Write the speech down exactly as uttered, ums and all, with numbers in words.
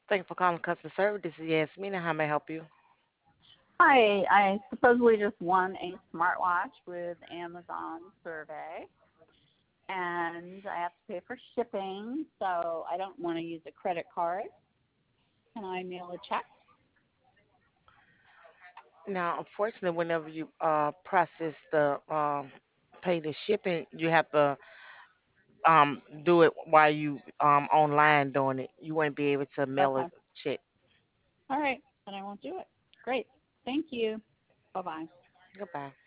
Thank you for calling customer service. This is Yasmina. How may I help you? Hi, I supposedly just won a smartwatch with Amazon Survey, and I have to pay for shipping, so I don't want to use a credit card. Can I mail a check? Now, unfortunately, whenever you uh process the um pay the shipping, you have to um do it while you um online doing it. You won't be able to mail a Okay. check. All right, then I won't do it. Great. Thank you. Bye-bye. Goodbye.